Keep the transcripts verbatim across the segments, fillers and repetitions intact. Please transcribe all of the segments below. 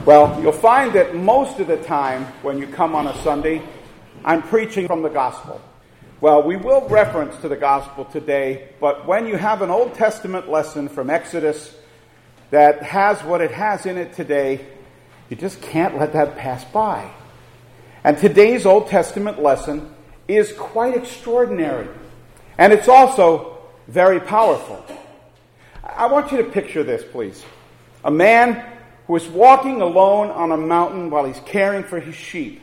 Well, you'll find that most of the time when you come on a Sunday, I'm preaching from the gospel. Well, we will reference to the gospel today, but when you have an Old Testament lesson from Exodus that has what it has in it today, you just can't let that pass by. And today's Old Testament lesson is quite extraordinary. And it's also very powerful. I want you to picture this, please. A man who is walking alone on a mountain while he's caring for his sheep.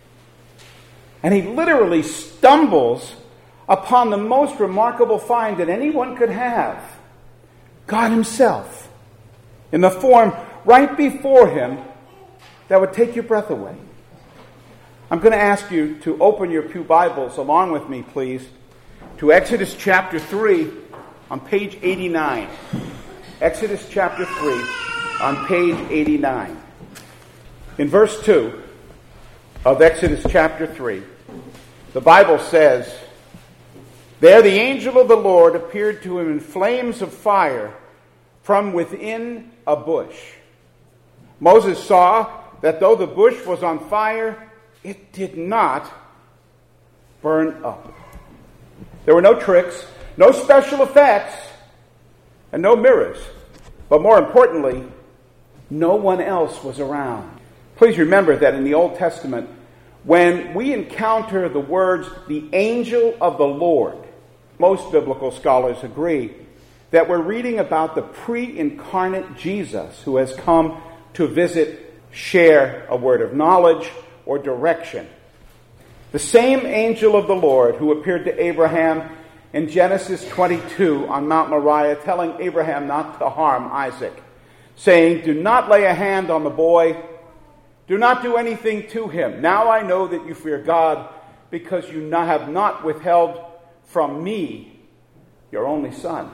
And he literally stumbles upon the most remarkable find that anyone could have. God himself, in the form right before him that would take your breath away. I'm going to ask you to open your pew Bibles along with me, please, to Exodus chapter three on page eighty-nine. Exodus chapter three on page eighty-nine. In verse two of Exodus chapter three, the Bible says, "There the angel of the Lord appeared to him in flames of fire from within a bush. Moses saw that though the bush was on fire, it did not burn up." There were no tricks, no special effects, and no mirrors. But more importantly, no one else was around. Please remember that in the Old Testament, when we encounter the words, the angel of the Lord, most biblical scholars agree that we're reading about the pre-incarnate Jesus who has come to visit, share a word of knowledge or direction. The same angel of the Lord who appeared to Abraham in Genesis twenty-two on Mount Moriah, telling Abraham not to harm Isaac, saying, "Do not lay a hand on the boy. Do not do anything to him. Now I know that you fear God, because you have not withheld from me your only son."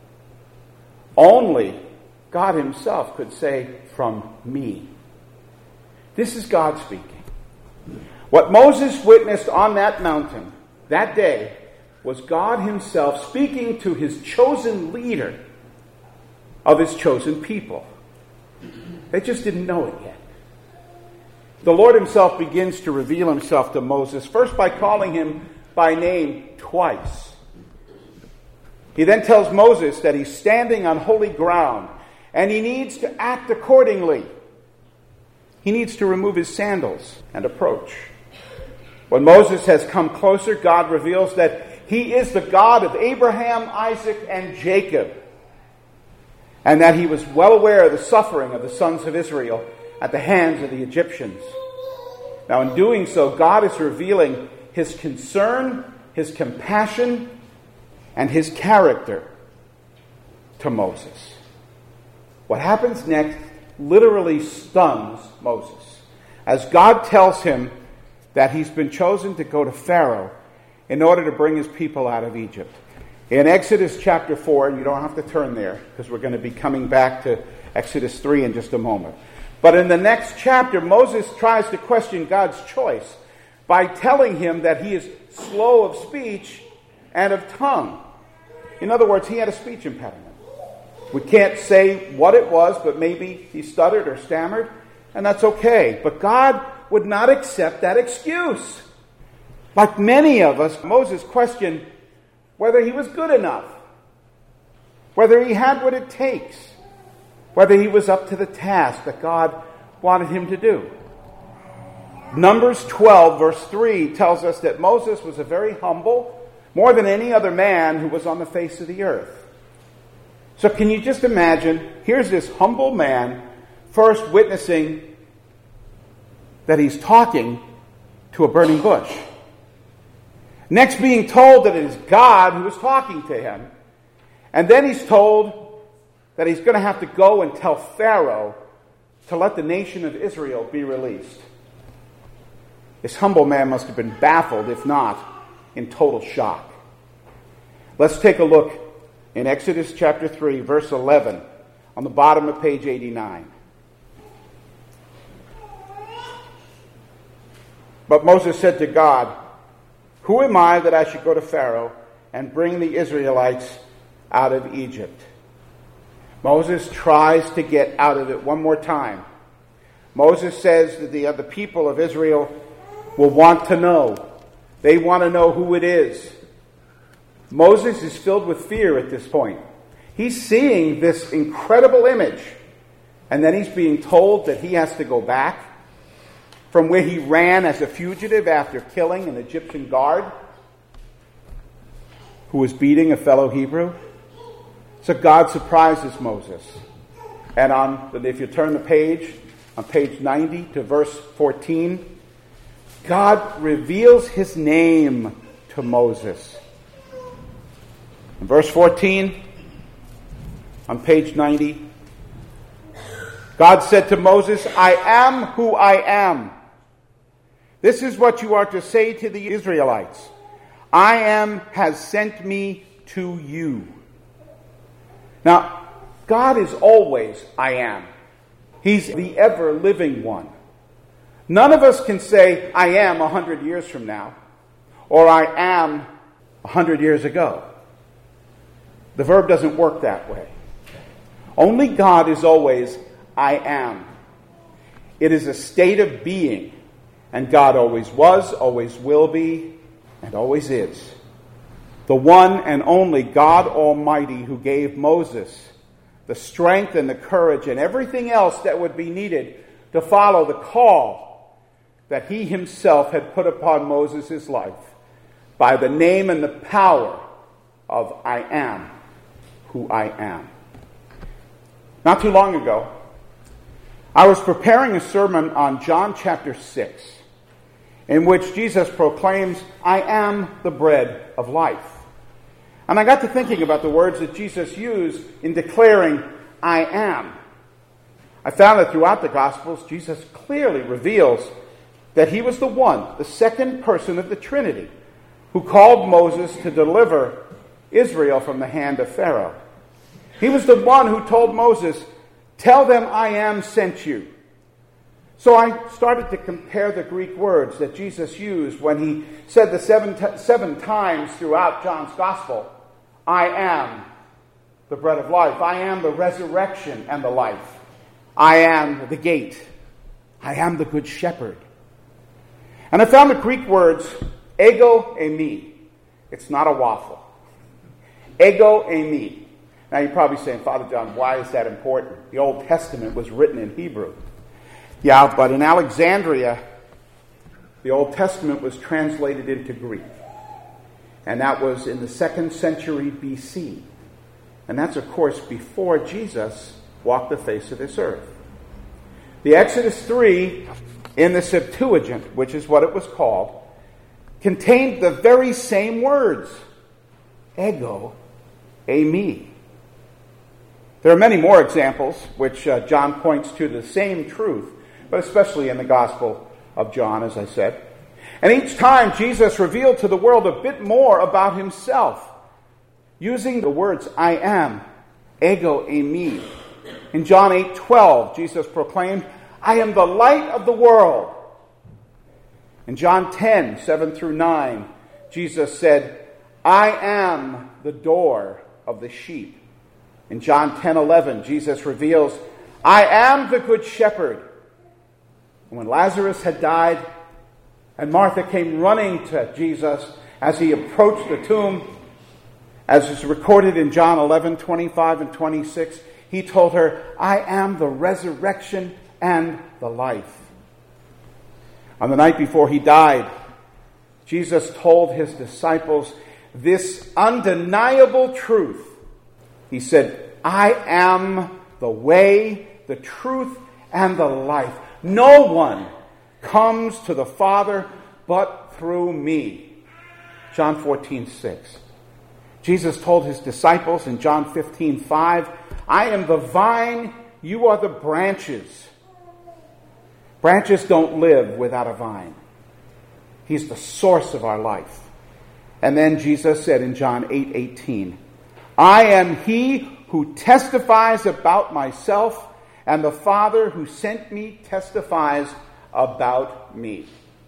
Only God himself could say, "From me." This is God speaking. What Moses witnessed on that mountain that day was God himself speaking to his chosen leader of his chosen people. They just didn't know it yet. The Lord himself begins to reveal himself to Moses, first by calling him by name twice. He then tells Moses that he's standing on holy ground and he needs to act accordingly. He needs to remove his sandals and approach. When Moses has come closer, God reveals that he is the God of Abraham, Isaac, and Jacob, and that he was well aware of the suffering of the sons of Israel at the hands of the Egyptians. Now, in doing so, God is revealing his concern, his compassion, and his character to Moses. What happens next literally stuns Moses, as God tells him that he's been chosen to go to Pharaoh in order to bring his people out of Egypt. In Exodus chapter four, and you don't have to turn there because we're going to be coming back to Exodus three in just a moment. But in the next chapter, Moses tries to question God's choice by telling him that he is slow of speech and of tongue. In other words, he had a speech impediment. We can't say what it was, but maybe he stuttered or stammered, and that's okay. But God would not accept that excuse. Like many of us, Moses questioned whether he was good enough, whether he had what it takes, whether he was up to the task that God wanted him to do. Numbers twelve, verse three, tells us that Moses was a very humble, more than any other man who was on the face of the earth. So can you just imagine, here's this humble man first witnessing that he's talking to a burning bush. Next being told that it is God who is talking to him. And then he's told that he's going to have to go and tell Pharaoh to let the nation of Israel be released. This humble man must have been baffled, if not in total shock. Let's take a look in Exodus chapter three, verse eleven, on the bottom of page eighty-nine. But Moses said to God, "Who am I that I should go to Pharaoh and bring the Israelites out of Egypt?" Moses tries to get out of it one more time Moses says that the other people of Israel will want to know. They want to know who it is. Moses is filled with fear at this point. He's seeing this incredible image, and then he's being told that he has to go back from where he ran as a fugitive after killing an Egyptian guard who was beating a fellow Hebrew. So God surprises Moses. And on, if you turn the page, on page ninety to verse fourteen, God reveals his name to Moses. In verse fourteen, on page ninety, God said to Moses, I am who I am. This is what you are to say to the Israelites. I am has sent me to you. Now, God is always I am. He's the ever-living one. None of us can say, I am a hundred years from now, or I am a hundred years ago. The verb doesn't work that way. Only God is always I am. It is a state of being, and God always was, always will be, and always is. The one and only God Almighty who gave Moses the strength and the courage and everything else that would be needed to follow the call that he himself had put upon Moses' life by the name and the power of I am who I am. Not too long ago, I was preparing a sermon on John chapter six, in which Jesus proclaims, I am the bread of life. And I got to thinking about the words that Jesus used in declaring, I am. I found that throughout the Gospels, Jesus clearly reveals that he was the one, the second person of the Trinity, who called Moses to deliver Israel from the hand of Pharaoh. He was the one who told Moses, tell them I am sent you. So I started to compare the Greek words that Jesus used when he said the seven, t- seven times throughout John's Gospel, I am the bread of life. I am the resurrection and the life. I am the gate. I am the good shepherd. And I found the Greek words, ego eimi. It's not a waffle. Ego eimi. Now you're probably saying, Father John, why is that important? The Old Testament was written in Hebrew. Yeah, but in Alexandria, the Old Testament was translated into Greek. And that was in the second century B C. And that's, of course, before Jesus walked the face of this earth. The Exodus three in the Septuagint, which is what it was called, contained the very same words. Ego eimi. There are many more examples which uh, John points to the same truth, but especially in the Gospel of John, as I said. And each time Jesus revealed to the world a bit more about himself, using the words, I am, ego eimi. In John eight twelve, Jesus proclaimed, I am the light of the world. In John ten seven through nine, Jesus said, I am the door of the sheep. In John ten eleven, Jesus reveals, I am the good shepherd. And when Lazarus had died, and Martha came running to Jesus as he approached the tomb, as is recorded in John eleven twenty-five and twenty-six, he told her, I am the resurrection and the life. On the night before he died, Jesus told his disciples this undeniable truth. He said, I am the way, the truth, and the life. No one comes to the Father but through me. John fourteen six. Jesus told his disciples in John fifteen five, I am the vine, you are the branches. Branches don't live without a vine. He's the source of our life. And then Jesus said in John eight eighteen, I am he who testifies about myself, and the Father who sent me testifies about me.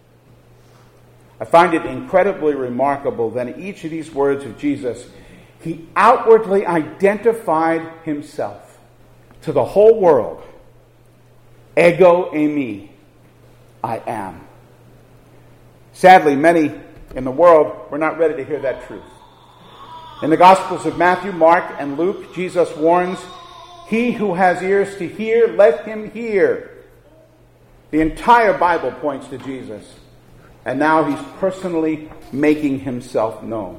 I find it incredibly remarkable that in each of these words of Jesus, he outwardly identified himself to the whole world. Ego eimi, I am. Sadly, many in the world were not ready to hear that truth. In the Gospels of Matthew, Mark, and Luke, Jesus warns, "He who has ears to hear, let him hear." The entire Bible points to Jesus, and now he's personally making himself known.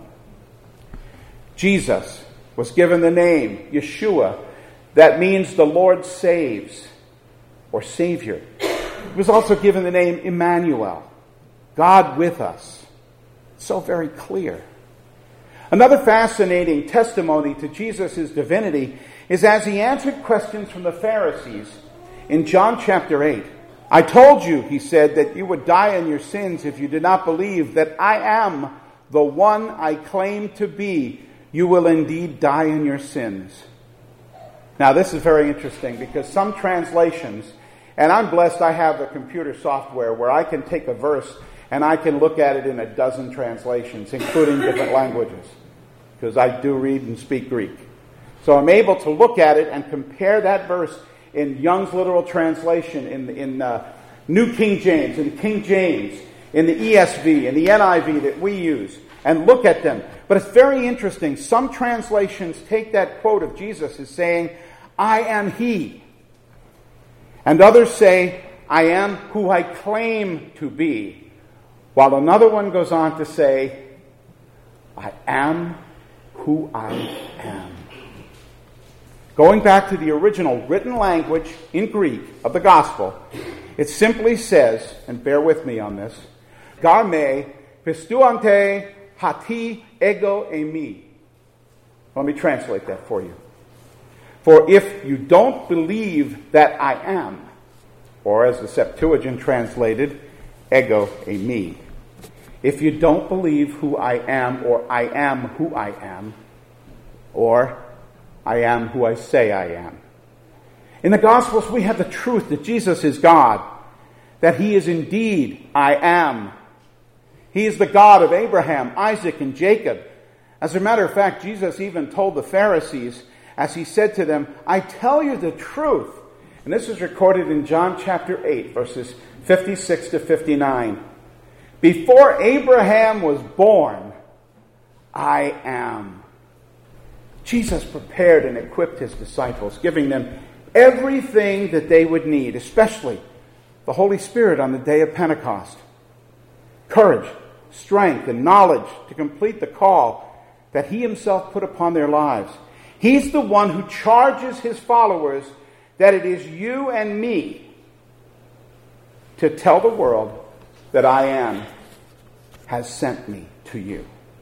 Jesus was given the name Yeshua, that means the Lord saves, or Savior. He was also given the name Emmanuel, God with us. So very clear. Another fascinating testimony to Jesus' divinity is as he answered questions from the Pharisees in John chapter eight. "I told you," he said, "that you would die in your sins if you did not believe that I am the one I claim to be. You will indeed die in your sins." Now this is very interesting because some translations, and I'm blessed I have a computer software where I can take a verse and I can look at it in a dozen translations, including different languages, because I do read and speak Greek. So I'm able to look at it and compare that verse in Young's literal translation, in, in uh, New King James, in King James, in the E S V, in the N I V that we use, and look at them. But it's very interesting. Some translations take that quote of Jesus as saying, "I am He." And others say, "I am who I claim to be." While another one goes on to say, "I am who I am." Going back to the original written language in Greek of the gospel, it simply says, and bear with me on this, "Garme pistuante hati ego eimi." Let me translate that for you. "For if you don't believe that I am," or as the Septuagint translated, ego eimi. If you don't believe who I am, or I am who I am, or I am who I say I am. In the Gospels, we have the truth that Jesus is God, that He is indeed I am. He is the God of Abraham, Isaac, and Jacob. As a matter of fact, Jesus even told the Pharisees, as He said to them, "I tell you the truth." And this is recorded in John chapter eight, verses fifty-six to fifty-nine. "Before Abraham was born, I am." Jesus prepared and equipped His disciples, giving them everything that they would need, especially the Holy Spirit on the day of Pentecost. Courage, strength, and knowledge to complete the call that He Himself put upon their lives. He's the one who charges His followers that it is you and me to tell the world that I am has sent me to you.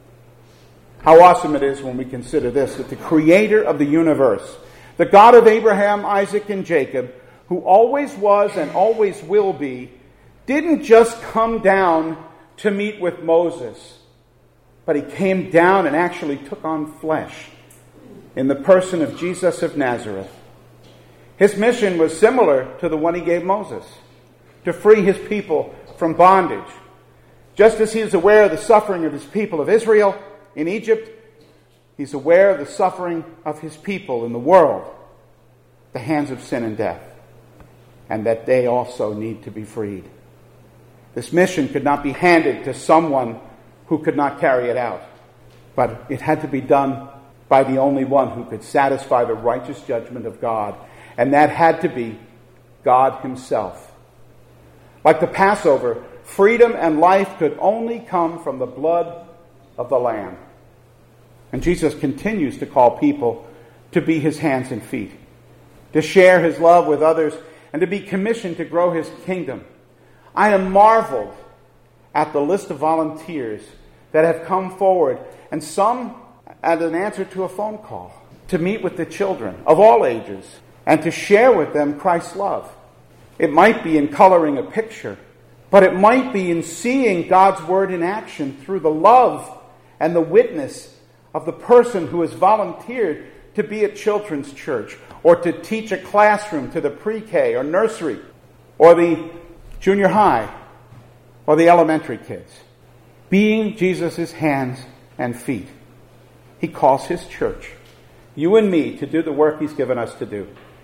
How awesome it is when we consider this, that the Creator of the universe, the God of Abraham, Isaac, and Jacob, who always was and always will be, didn't just come down to meet with Moses, but He came down and actually took on flesh in the person of Jesus of Nazareth. His mission was similar to the one He gave Moses, to free His people from bondage. Just as He is aware of the suffering of His people of Israel in Egypt, He's aware of the suffering of His people in the world, the hands of sin and death, and that they also need to be freed. This mission could not be handed to someone who could not carry it out, but it had to be done by the only one who could satisfy the righteous judgment of God, and that had to be God Himself. Like the Passover, freedom and life could only come from the blood of the Lamb. And Jesus continues to call people to be His hands and feet, to share His love with others, and to be commissioned to grow His kingdom. I am marveled at the list of volunteers that have come forward, and some as an answer to a phone call, to meet with the children of all ages and to share with them Christ's love. It might be in coloring a picture, but it might be in seeing God's Word in action through the love and the witness of the person who has volunteered to be at children's church, or to teach a classroom to the pre-K or nursery, or the junior high, or the elementary kids. Being Jesus' hands and feet. He calls His church, you and me, to do the work He's given us to do.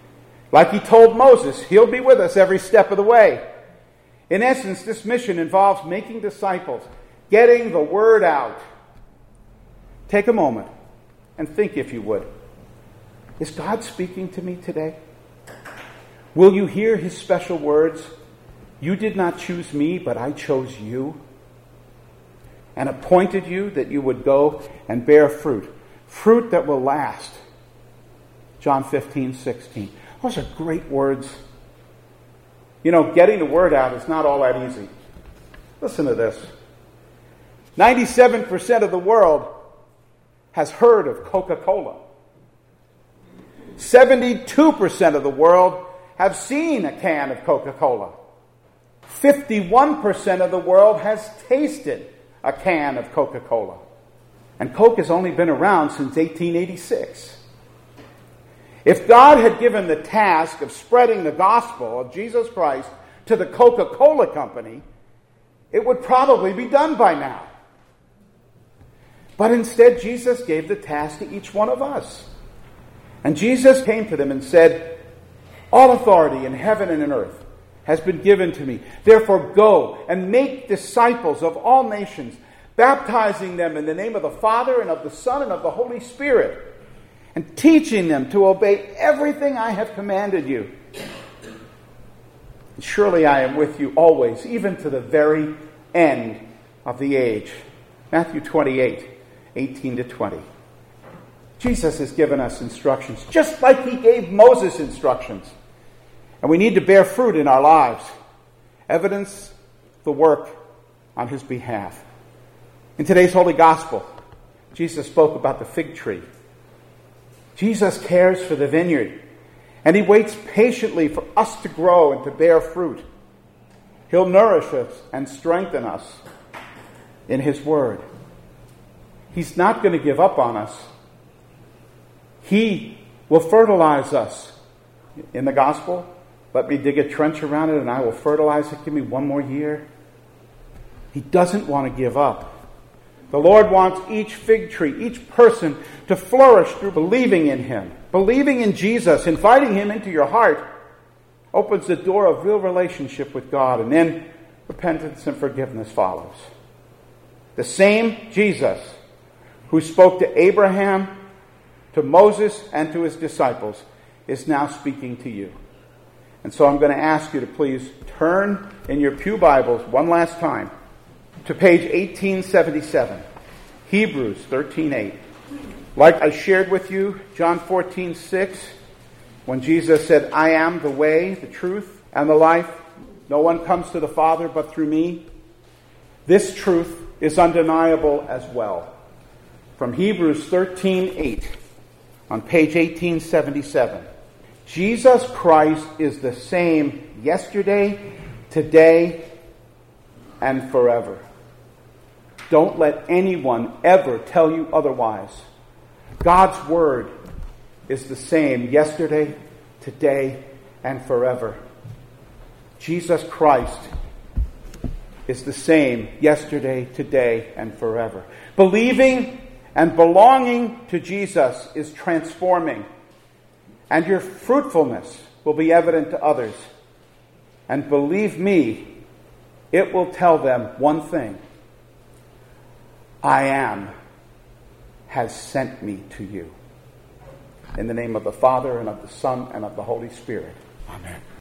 Like he told Moses, he'll be with us every step of the way. In essence, this mission involves making disciples, getting the word out. Take a moment and think, if you would. Is God speaking to me today? Will you hear his special words? You did not choose me, but I chose you and appointed you that you would go and bear fruit. Fruit that will last. John fifteen, sixteen. Those are great words. You know, getting the word out is not all that easy. Listen to this. ninety-seven percent of the world has heard of Coca-Cola. seventy-two percent of the world have seen a can of Coca-Cola. fifty-one percent of the world has tasted a can of Coca-Cola. And Coke has only been around since eighteen eighty-six. If God had given the task of spreading the gospel of Jesus Christ to the Coca-Cola company, it would probably be done by now. But instead, Jesus gave the task to each one of us. And Jesus came to them and said, all authority in heaven and in earth has been given to me. Therefore go and make disciples of all nations, baptizing them in the name of the Father and of the Son and of the Holy Spirit, and teaching them to obey everything I have commanded you. And surely I am with you always, even to the very end of the age. Matthew twenty-eight, eighteen to twenty. Jesus has given us instructions, just like he gave Moses instructions. And we need to bear fruit in our lives. Evidence the work on his behalf. In today's Holy Gospel, Jesus spoke about the fig tree. Jesus cares for the vineyard, and he waits patiently for us to grow and to bear fruit. He'll nourish us and strengthen us in his word. He's not going to give up on us. He will fertilize us. In the gospel, let me dig a trench around it and I will fertilize it. Give me one more year. He doesn't want to give up. The Lord wants each fig tree, each person to flourish through believing in him. Believing in Jesus, inviting him into your heart, opens the door of real relationship with God, and then repentance and forgiveness follows. The same Jesus who spoke to Abraham, to Moses, and to his disciples is now speaking to you. And so I'm going to ask you to please turn in your pew Bibles one last time to page eighteen seventy-seven, Hebrews thirteen eight. Like I shared with you, John fourteen six, when Jesus said, I am the way, the truth, and the life. No one comes to the Father but through me. This truth is undeniable as well. From Hebrews thirteen eight, on page eighteen seventy-seven. Jesus Christ is the same yesterday, today, and forever. Don't let anyone ever tell you otherwise. God's word is the same yesterday, today, and forever. Jesus Christ is the same yesterday, today, and forever. Believing and belonging to Jesus is transforming, and your fruitfulness will be evident to others. And believe me, it will tell them one thing. I am has sent me to you. In the name of the Father, and of the Son, and of the Holy Spirit. Amen.